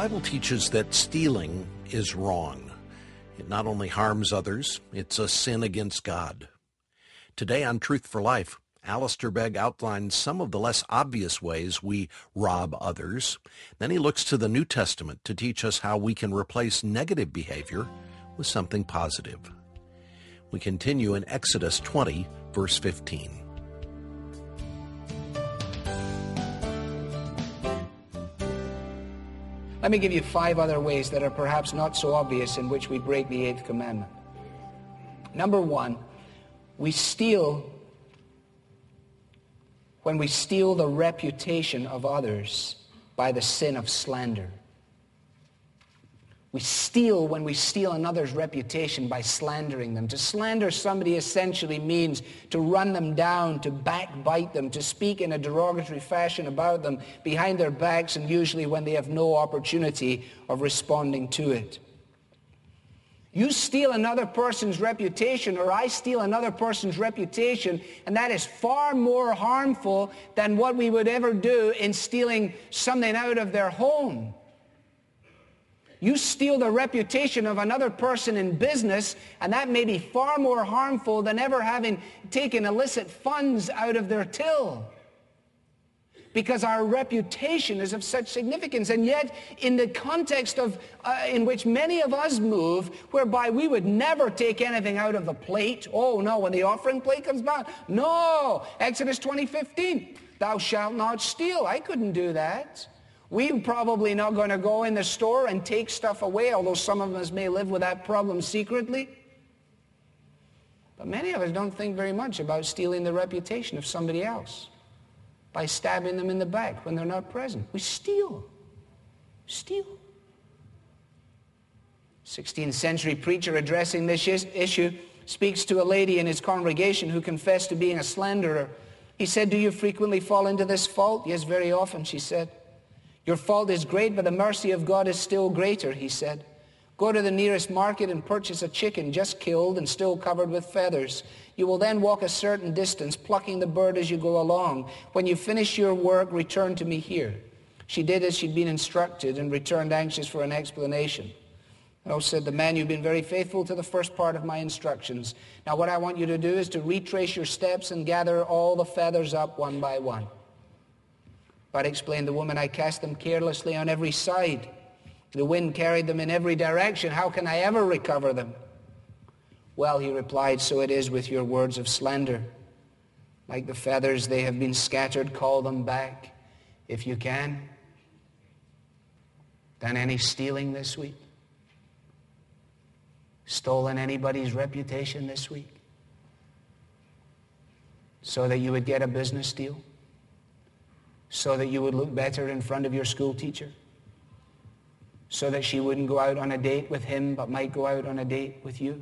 Bible teaches that stealing is wrong. It not only harms others, it's a sin against God. Today on Truth for Life, Alistair Begg outlines some of the less obvious ways we rob others. Then he looks to the New Testament to teach us how we can replace negative behavior with something positive. We continue in Exodus 20, verse 15. Let me give you 5 other ways that are perhaps not so obvious in which we break the 8th commandment. Number 1, we steal when we steal the reputation of others by the sin of slander. We steal when we steal another's reputation by slandering them. To slander somebody essentially means to run them down, to backbite them, to speak in a derogatory fashion about them behind their backs, and usually when they have no opportunity of responding to it. You steal another person's reputation, or I steal another person's reputation, and that is far more harmful than what we would ever do in stealing something out of their home. You steal the reputation of another person in business, and that may be far more harmful than ever having taken illicit funds out of their till. Because our reputation is of such significance. And yet, in the context of in which many of us move, whereby we would never take anything out of the plate. Oh, no, when the offering plate comes down. No, Exodus 20:15, thou shalt not steal. I couldn't do that. We're probably not going to go in the store and take stuff away, although some of us may live with that problem secretly. But many of us don't think very much about stealing the reputation of somebody else by stabbing them in the back when they're not present. We steal. Steal. 16th century preacher addressing this issue speaks to a lady in his congregation who confessed to being a slanderer. He said, "Do you frequently fall into this fault?" "Yes, very often," she said. "Your fault is great, but the mercy of God is still greater," he said. "Go to the nearest market and purchase a chicken just killed and still covered with feathers. You will then walk a certain distance, plucking the bird as you go along. When you finish your work, return to me here." She did as she'd been instructed and returned anxious for an explanation. "Oh," said the man, "you've been very faithful to the first part of my instructions. Now what I want you to do is to retrace your steps and gather all the feathers up one by one." "But," explained the woman, "I cast them carelessly on every side. The wind carried them in every direction. How can I ever recover them?" "Well," he replied, "so it is with your words of slander. Like the feathers, they have been scattered. Call them back if you can." Done any stealing this week? Stolen anybody's reputation this week so that you would get a business deal? So that you would look better in front of your school teacher? So that she wouldn't go out on a date with him but might go out on a date with you?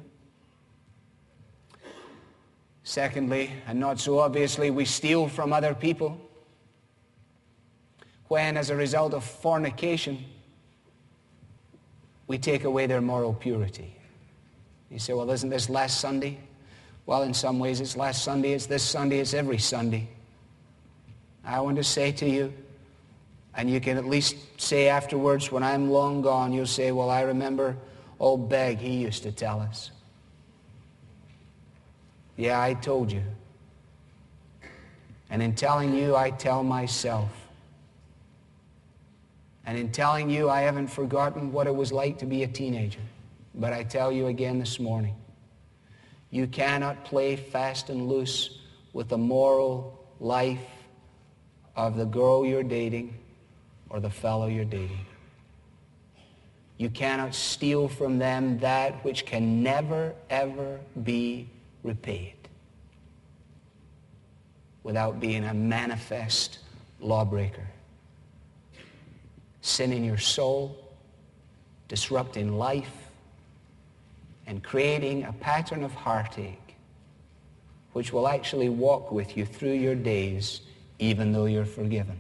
Secondly, and not so obviously, we steal from other people when, as a result of fornication, we take away their moral purity. You say, "Well, isn't this last Sunday?" Well, in some ways it's last Sunday, it's this Sunday, it's every Sunday. I want to say to you, and you can at least say afterwards, when I'm long gone, you'll say, "Well, I remember old Begg, he used to tell us." Yeah, I told you. And in telling you, I tell myself. And in telling you, I haven't forgotten what it was like to be a teenager. But I tell you again this morning, you cannot play fast and loose with the moral life of the girl you're dating or the fellow you're dating. You cannot steal from them that which can never, ever be repaid without being a manifest lawbreaker. Sin in your soul, disrupting life, and creating a pattern of heartache which will actually walk with you through your days even though you're forgiven.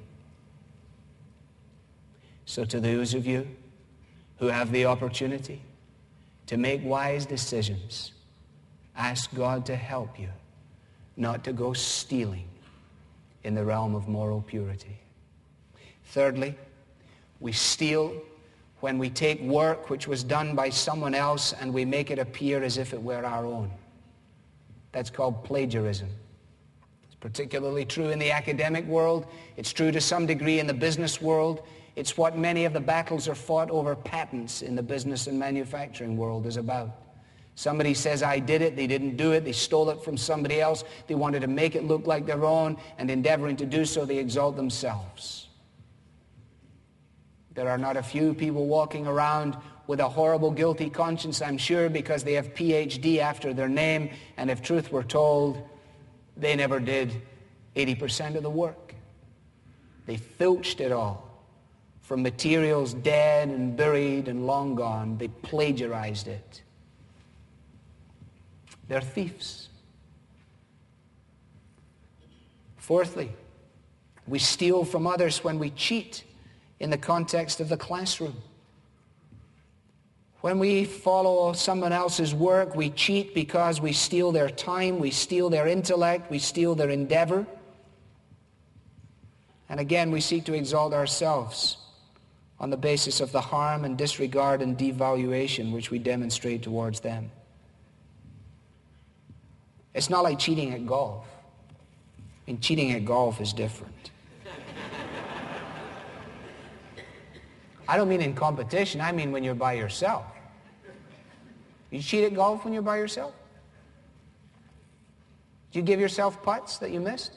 So to those of you who have the opportunity to make wise decisions, ask God to help you not to go stealing in the realm of moral purity. Thirdly, we steal when we take work which was done by someone else and we make it appear as if it were our own. That's called plagiarism. It's particularly true in the academic world. It's true to some degree in the business world. It's what many of the battles are fought over patents in the business and manufacturing world is about. Somebody says, I did it, they didn't do it, they stole it from somebody else, they wanted to make it look like their own, and endeavoring to do so, they exalt themselves. There are not a few people walking around with a horrible, guilty conscience, I'm sure, because they have PhD after their name, and if truth were told, they never did 80% of the work. They filched it all from materials dead and buried and long gone. They plagiarized it. They're thieves. Fourthly, we steal from others when we cheat in the context of the classroom. When we follow someone else's work, we cheat because we steal their time, we steal their intellect, we steal their endeavor. And again, we seek to exalt ourselves on the basis of the harm and disregard and devaluation which we demonstrate towards them. It's not like cheating at golf. I mean, cheating at golf is different. I don't mean in competition, I mean when you're by yourself. You cheat at golf when you're by yourself? Do you give yourself putts that you missed?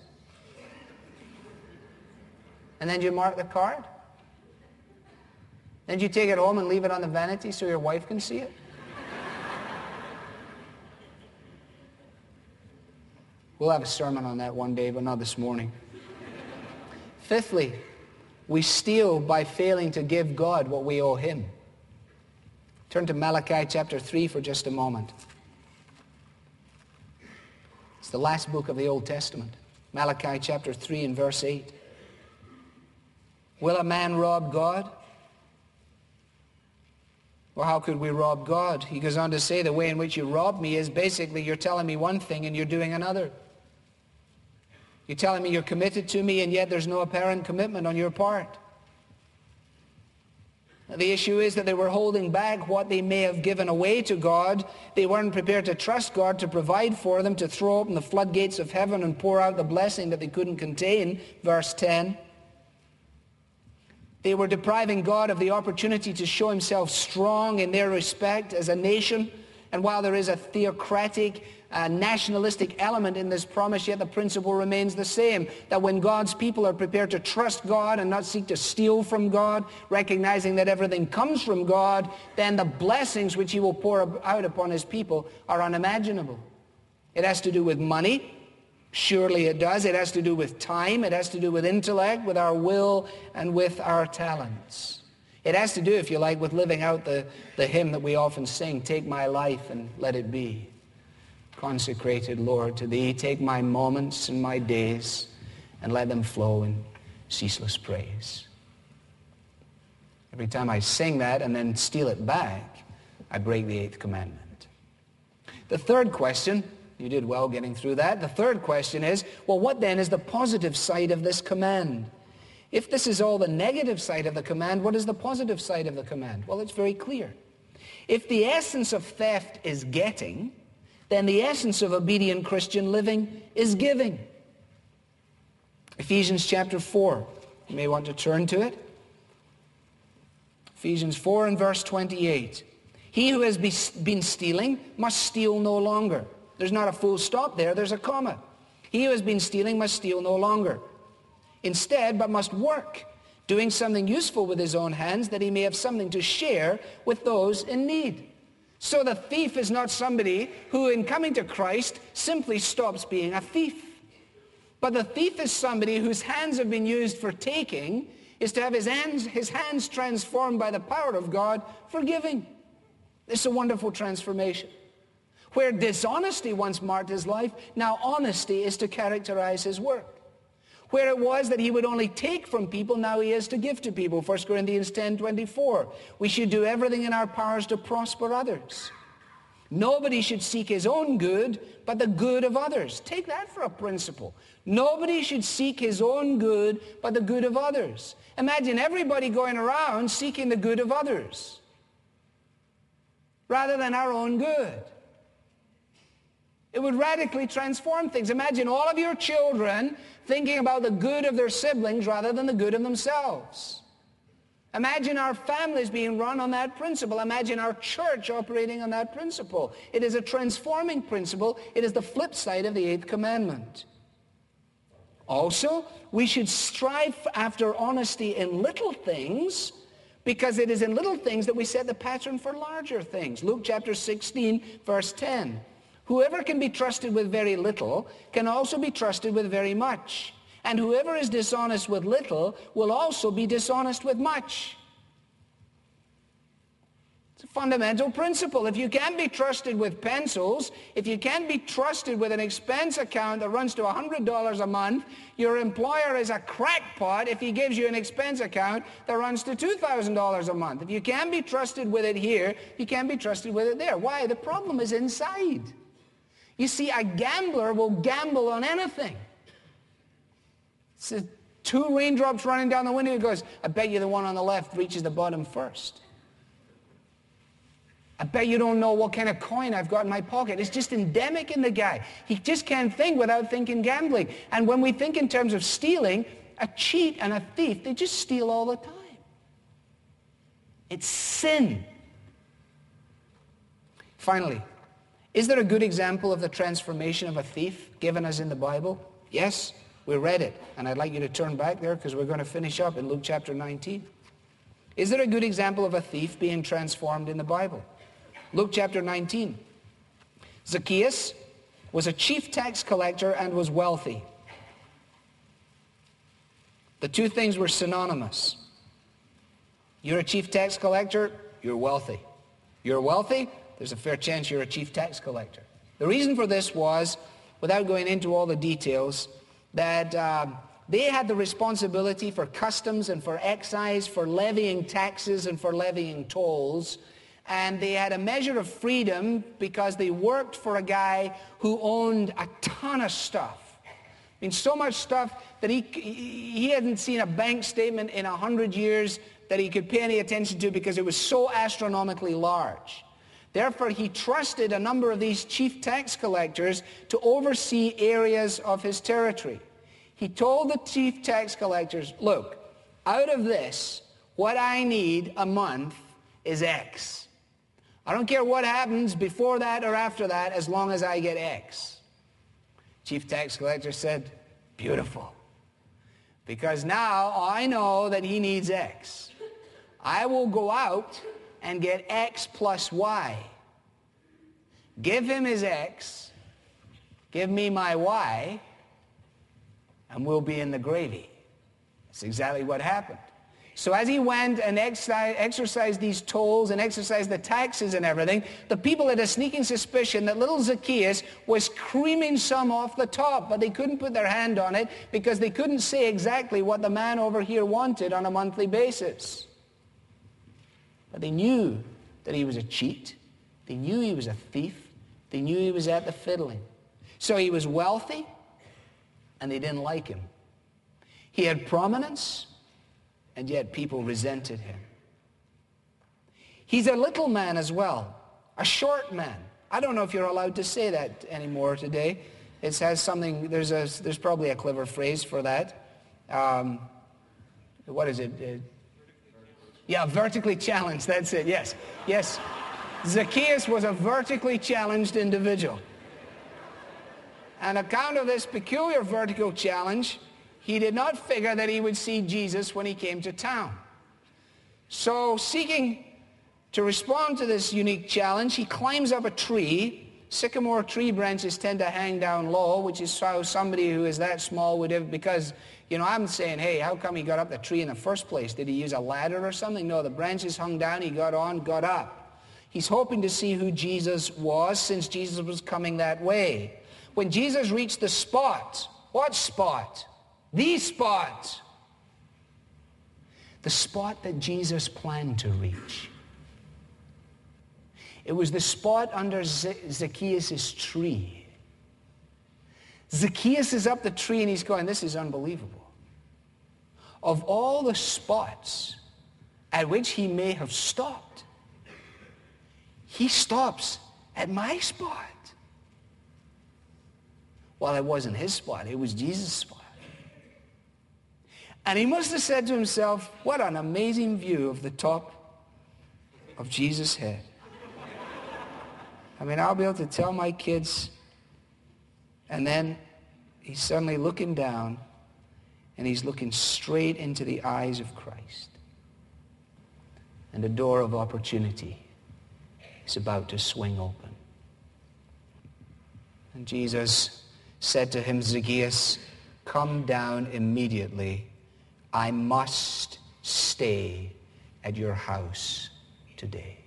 And then do you mark the card? Then do you take it home and leave it on the vanity so your wife can see it? We'll have a sermon on that one day, but not this morning. Fifthly, we steal by failing to give God what we owe him. Turn to Malachi chapter 3 for just a moment. It's the last book of the Old Testament. Malachi chapter 3 and verse 8. Will a man rob God? Well, how could we rob God? He goes on to say the way in which you rob me is basically you're telling me one thing and you're doing another. You're telling me you're committed to me and yet there's no apparent commitment on your part. The issue is that they were holding back what they may have given away to God. They weren't prepared to trust God to provide for them, to throw open the floodgates of heaven and pour out the blessing that they couldn't contain. Verse 10. They were depriving God of the opportunity to show himself strong in their respect as a nation. And while there is a theocratic, nationalistic element in this promise, yet the principle remains the same, that when God's people are prepared to trust God and not seek to steal from God, recognizing that everything comes from God, then the blessings which he will pour out upon his people are unimaginable. It has to do with money. Surely it does. It has to do with time. It has to do with intellect, with our will, and with our talents. It has to do, if you like, with living out the hymn that we often sing, take my life and let it be consecrated, Lord, to thee. Take my moments and my days and let them flow in ceaseless praise. Every time I sing that and then steal it back, I break the 8th commandment. The third question, you did well getting through that. The third question is, well, what then is the positive side of this command? If this is all the negative side of the command, what is the positive side of the command? Well, it's very clear. If the essence of theft is getting, then the essence of obedient Christian living is giving. Ephesians chapter 4. You may want to turn to it. Ephesians 4 and verse 28. He who has been stealing must steal no longer. There's not a full stop there, there's a comma. He who has been stealing must steal no longer. Instead, but must work, doing something useful with his own hands, that he may have something to share with those in need. So the thief is not somebody who, in coming to Christ, simply stops being a thief. But the thief is somebody whose hands have been used for taking, is to have his hands transformed by the power of God for giving. This is a wonderful transformation. Where dishonesty once marked his life, now honesty is to characterize his work. Where it was that he would only take from people, now he is to give to people. 1 Corinthians 10:24. We should do everything in our powers to prosper others. Nobody should seek his own good, but the good of others. Take that for a principle. Nobody should seek his own good, but the good of others. Imagine everybody going around seeking the good of others rather than our own good. It would radically transform things. Imagine all of your children thinking about the good of their siblings rather than the good of themselves. Imagine our families being run on that principle. Imagine our church operating on that principle. It is a transforming principle. It is the flip side of the 8th commandment. Also, we should strive after honesty in little things, because it is in little things that we set the pattern for larger things. Luke chapter 16, verse 10. Whoever can be trusted with very little can also be trusted with very much. And whoever is dishonest with little will also be dishonest with much. It's a fundamental principle. If you can't be trusted with pencils, if you can't be trusted with an expense account that runs to $100 a month, your employer is a crackpot if he gives you an expense account that runs to $2,000 a month. If you can't be trusted with it here, you can't be trusted with it there. Why? The problem is inside. You see, a gambler will gamble on anything. So 2 raindrops running down the window, he goes, I bet you the one on the left reaches the bottom first. I bet you don't know what kind of coin I've got in my pocket. It's just endemic in the guy. He just can't think without thinking gambling. And when we think in terms of stealing, a cheat and a thief, they just steal all the time. It's sin. Finally, is there a good example of the transformation of a thief given us in the Bible? Yes, we read it. And I'd like you to turn back there because we're going to finish up in Luke chapter 19. Is there a good example of a thief being transformed in the Bible? Luke chapter 19. Zacchaeus was a chief tax collector and was wealthy. The two things were synonymous. You're a chief tax collector, you're wealthy. You're wealthy, there's a fair chance you're a chief tax collector. The reason for this was, without going into all the details, that they had the responsibility for customs and for excise, for levying taxes and for levying tolls. And they had a measure of freedom because they worked for a guy who owned a ton of stuff. I mean, so much stuff that he hadn't seen a bank statement in 100 years that he could pay any attention to because it was so astronomically large. Therefore, he trusted a number of these chief tax collectors to oversee areas of his territory. He told the chief tax collectors, look, out of this, what I need a month is X. I don't care what happens before that or after that as long as I get X. Chief tax collector said, beautiful. Because now I know that he needs X. I will go out and get X plus Y. Give him his X, give me my Y, and we'll be in the gravy. That's exactly what happened. So as he went and exercised these tolls and exercised the taxes and everything, the people had a sneaking suspicion that little Zacchaeus was creaming some off the top, but they couldn't put their hand on it because they couldn't say exactly what the man over here wanted on a monthly basis. But they knew that he was a cheat. They knew he was a thief. They knew he was at the fiddling. So he was wealthy, and they didn't like him. He had prominence, and yet people resented him. He's a little man as well, a short man. I don't know if you're allowed to say that anymore today. It has something, there's probably a clever phrase for that. What is it? Yeah, vertically challenged, that's it, yes. Yes, Zacchaeus was a vertically challenged individual. On account of this peculiar vertical challenge, he did not figure that he would see Jesus when he came to town. So seeking to respond to this unique challenge, he climbs up a tree. Sycamore tree branches tend to hang down low, which is how somebody who is that small would have, because, you know, I'm saying, hey, how come he got up the tree in the first place? Did he use a ladder or something? No, the branches hung down, he got on, got up. He's hoping to see who Jesus was, since Jesus was coming that way. When Jesus reached the spot, what spot? The spot. The spot that Jesus planned to reach. It was the spot under Zacchaeus' tree. Zacchaeus is up the tree and he's going, this is unbelievable. Of all the spots at which he may have stopped, he stops at my spot. Well, it wasn't his spot. It was Jesus' spot. And he must have said to himself, what an amazing view of the top of Jesus' head. I mean, I'll be able to tell my kids. And then he's suddenly looking down, and he's looking straight into the eyes of Christ. And the door of opportunity is about to swing open. And Jesus said to him, Zacchaeus, come down immediately. I must stay at your house today.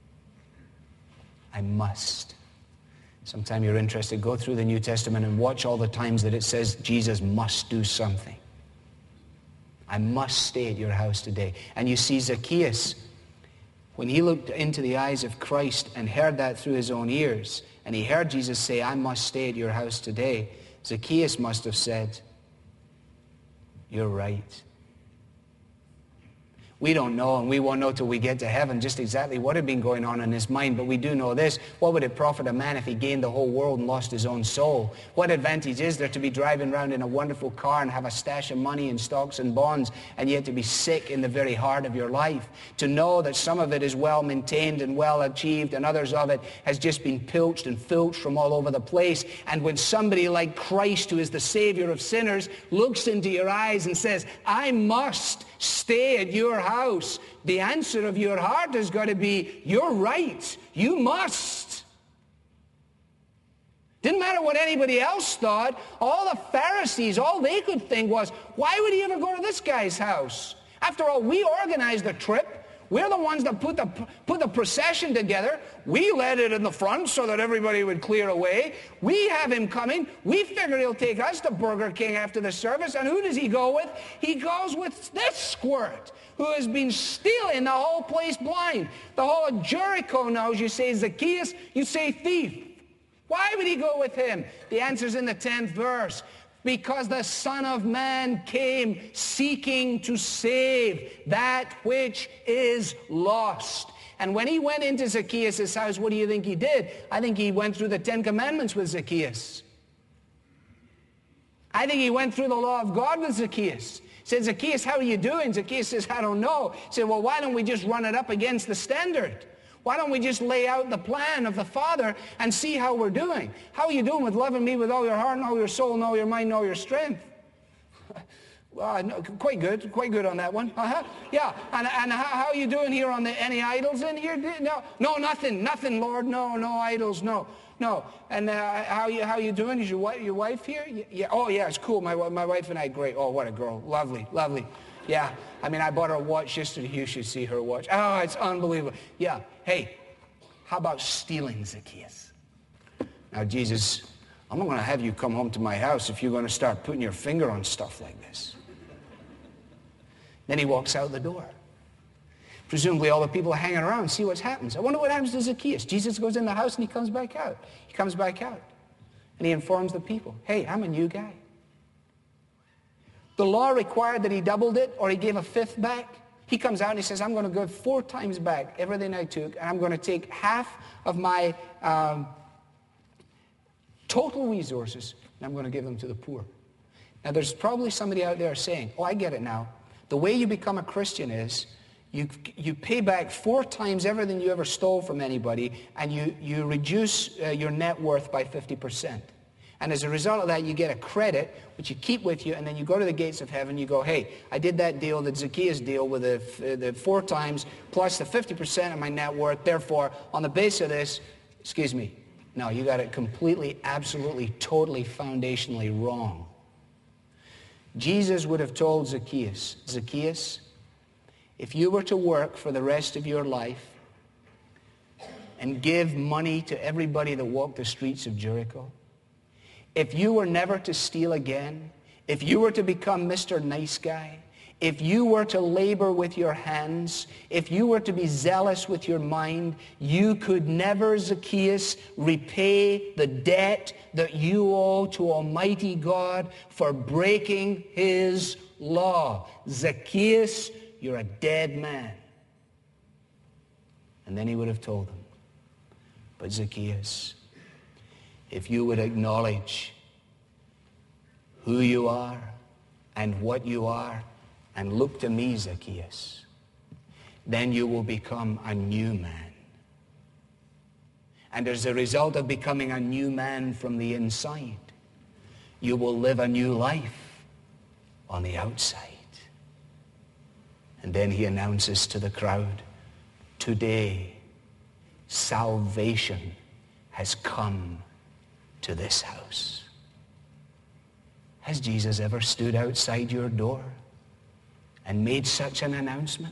I must. Sometime you're interested, go through the New Testament and watch all the times that it says Jesus must do something. I must stay at your house today. And you see Zacchaeus, when he looked into the eyes of Christ and heard that through his own ears, and he heard Jesus say, I must stay at your house today, Zacchaeus must have said, you're right. We don't know, and we won't know till we get to heaven just exactly what had been going on in his mind, but we do know this. What would it profit a man if he gained the whole world and lost his own soul? What advantage is there to be driving around in a wonderful car and have a stash of money in stocks and bonds, and yet to be sick in the very heart of your life? To know that some of it is well maintained and well achieved, and others of it has just been pilched and filched from all over the place. And when somebody like Christ, who is the Savior of sinners, looks into your eyes and says, I must stay at your house, the answer of your heart has got to be, you're right. You must. Didn't matter what anybody else thought. All the Pharisees, all they could think was, why would he ever go to this guy's house? After all, we organized the trip. We're the ones that put the procession together. We led it in the front so that everybody would clear away. We have him coming. We figure he'll take us to Burger King after the service. And who does he go with? He goes with this squirt who has been stealing the whole place blind. The whole of Jericho knows. You say Zacchaeus, you say thief. Why would he go with him? The answer's in the 10th verse. Because the Son of Man came seeking to save that which is lost. And when he went into Zacchaeus' house, what do you think he did? I think he went through the 10 Commandments with Zacchaeus. I think he went through the law of God with Zacchaeus. He said, Zacchaeus, how are you doing? Zacchaeus says, I don't know. He said, well, why don't we just run it up against the standard? Why don't we just lay out the plan of the Father and see how we're doing? How are you doing with loving me with all your heart and all your soul and all your mind and all your strength? Well, no, quite good on that one. Yeah, and how are you doing here on any idols in here? No, nothing, Lord, no idols, no. And how you doing? Is your wife here? Yeah. Oh, yeah, it's cool. My wife and I, great. Oh, what a girl. Lovely. Yeah, I mean, I bought her a watch yesterday. You should see her watch. Oh, it's unbelievable. Yeah, hey, how about stealing, Zacchaeus? Now, Jesus, I'm not going to have you come home to my house if you're going to start putting your finger on stuff like this. Then he walks out the door. Presumably all the people are hanging around and see what happens. I wonder what happens to Zacchaeus. Jesus goes in the house and he comes back out. And he informs the people, hey, I'm a new guy. The law required that he doubled it or he gave a fifth back. He comes out and he says, I'm going to give 4 times back everything I took, and I'm going to take half of my total resources, and I'm going to give them to the poor. Now, there's probably somebody out there saying, oh, I get it now. The way you become a Christian is you pay back 4 times everything you ever stole from anybody, and you reduce your net worth by 50%. And as a result of that, you get a credit, which you keep with you, and then you go to the gates of heaven, you go, hey, I did that deal, the Zacchaeus deal, with the 4 times plus the 50% of my net worth. Therefore, on the basis of this, excuse me, no, you got it completely, absolutely, totally, foundationally wrong. Jesus would have told Zacchaeus, Zacchaeus, if you were to work for the rest of your life and give money to everybody that walked the streets of Jericho, if you were never to steal again, if you were to become Mr. Nice Guy, if you were to labor with your hands, if you were to be zealous with your mind, you could never, Zacchaeus, repay the debt that you owe to Almighty God for breaking his law. Zacchaeus, you're a dead man. And then he would have told him, but Zacchaeus, if you would acknowledge who you are and what you are, and look to me, Zacchaeus, then you will become a new man. And as a result of becoming a new man from the inside, you will live a new life on the outside. And then he announces to the crowd, today, salvation has come to this house. Has Jesus ever stood outside your door and made such an announcement?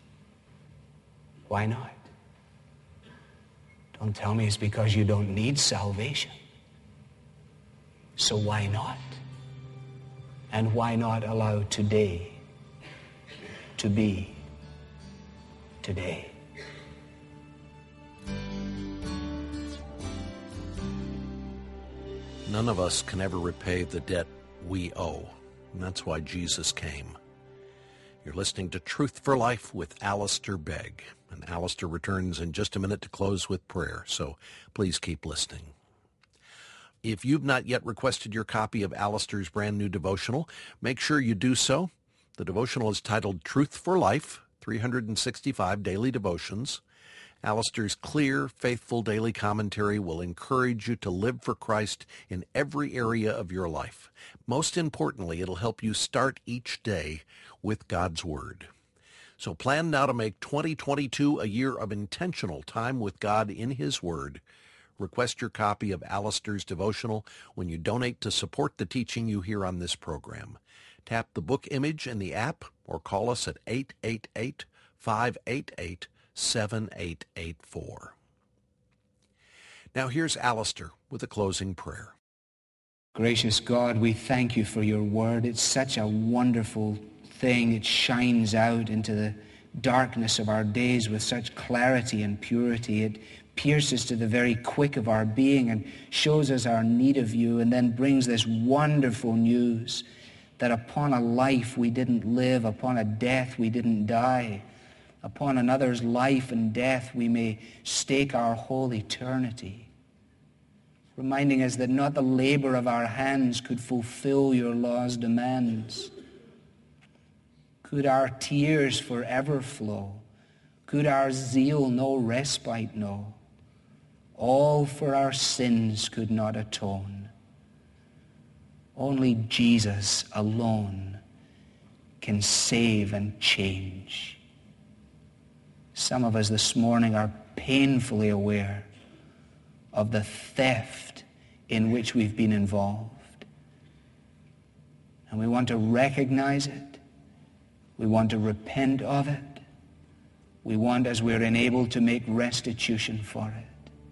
Why not? Don't tell me it's because you don't need salvation. So why not? And why not allow today to be today? None of us can ever repay the debt we owe, and that's why Jesus came. You're listening to Truth for Life with Alistair Begg, and Alistair returns in just a minute to close with prayer, so please keep listening. If you've not yet requested your copy of Alistair's brand new devotional, make sure you do so. The devotional is titled Truth for Life, 365 Daily Devotions. Alistair's clear, faithful daily commentary will encourage you to live for Christ in every area of your life. Most importantly, it'll help you start each day with God's Word. So plan now to make 2022 a year of intentional time with God in His Word. Request your copy of Alistair's devotional when you donate to support the teaching you hear on this program. Tap the book image in the app or call us at 888-588-7884. Now here's Alistair with a closing prayer. Gracious God, we thank you for your word. It's such a wonderful thing. It shines out into the darkness of our days with such clarity and purity. It pierces to the very quick of our being and shows us our need of you, and then brings this wonderful news that upon a life we didn't live, upon a death we didn't die, upon another's life and death we may stake our whole eternity, reminding us that not the labor of our hands could fulfill your law's demands. Could our tears forever flow? Could our zeal no respite know? All for our sins could not atone. Only Jesus alone can save and change. Some of us this morning are painfully aware of the theft in which we've been involved. And we want to recognize it. We want to repent of it. We want, as we're enabled, to make restitution for it.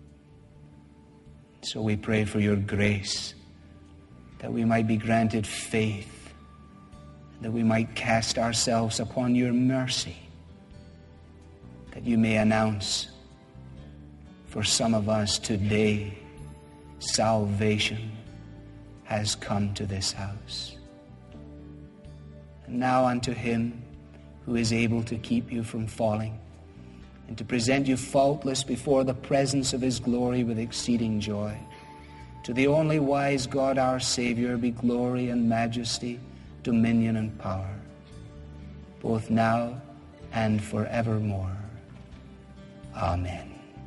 So we pray for your grace, that we might be granted faith, that we might cast ourselves upon your mercy, that you may announce for some of us today, salvation has come to this house. And now unto him who is able to keep you from falling and to present you faultless before the presence of his glory with exceeding joy. To the only wise God, our Savior, be glory and majesty, dominion and power, both now and forevermore. Amen.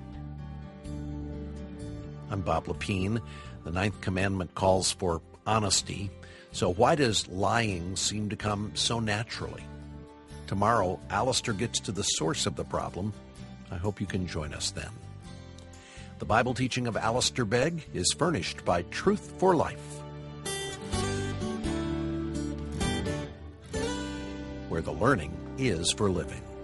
I'm Bob Lepine. The Ninth Commandment calls for honesty. So why does lying seem to come so naturally? Tomorrow, Alistair gets to the source of the problem. I hope you can join us then. The Bible teaching of Alistair Begg is furnished by Truth for Life, where the learning is for living.